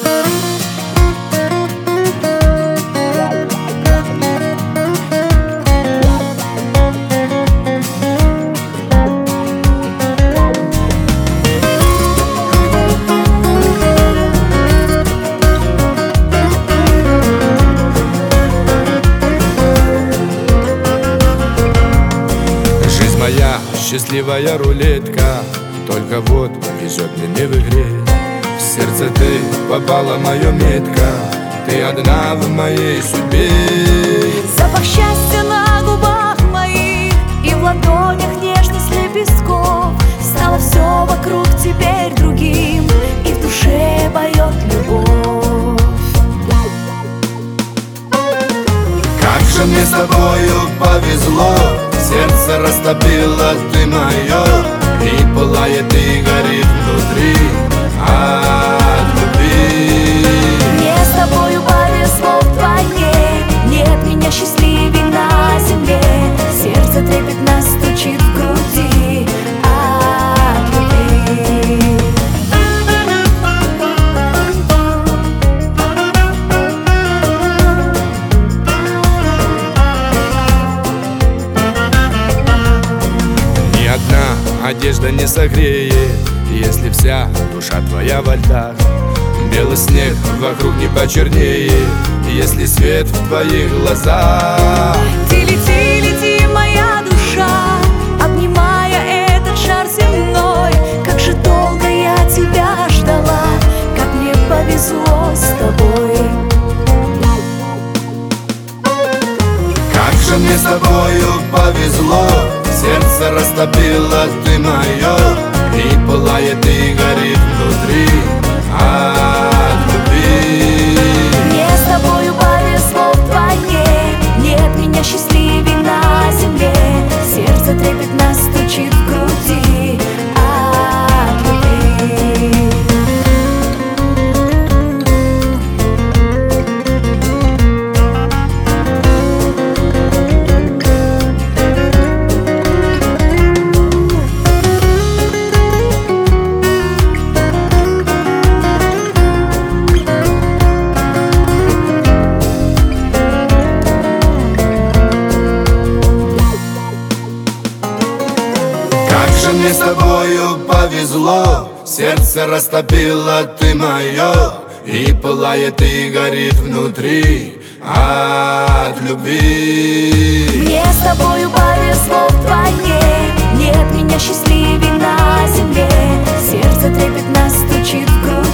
Моя счастливая рулетка, только вот везет мне не в игре. В сердце ты попала, моя метка, ты одна в моей судьбе. Запах счастья на губах моих и в ладонях нежность лепестков. Стало все вокруг теперь другим, и в душе поет любовь. Как же мне с тобою повезло, сердце растопило ты мое, и пылает и горит внутри от любви. Мне с тобою повезло вдвойне, нет меня счастливей на земле. Сердце трепетно стучит в груди от любви. Одежда не согреет, если вся душа твоя во льдах. Белый снег вокруг не почернеет, если свет в твоих глазах. Ты лети, лети, моя душа, обнимая этот шар земной. Как же долго я тебя ждала, как мне повезло с тобой. Как же мне с тобою повезло, сердце растопило ты мое, и пылает и горит внутри от любви. Мне с тобою повезло вдвойне, нет меня счастливей на земле. Сердце трепетно стучит в груди от любви. Мне с тобою повезло, сердце растопило ты мое, и пылает и горит внутри от любви. Мне с тобою повезло вдвойне, нет меня счастливей на земле. Сердце трепетно стучит в груди.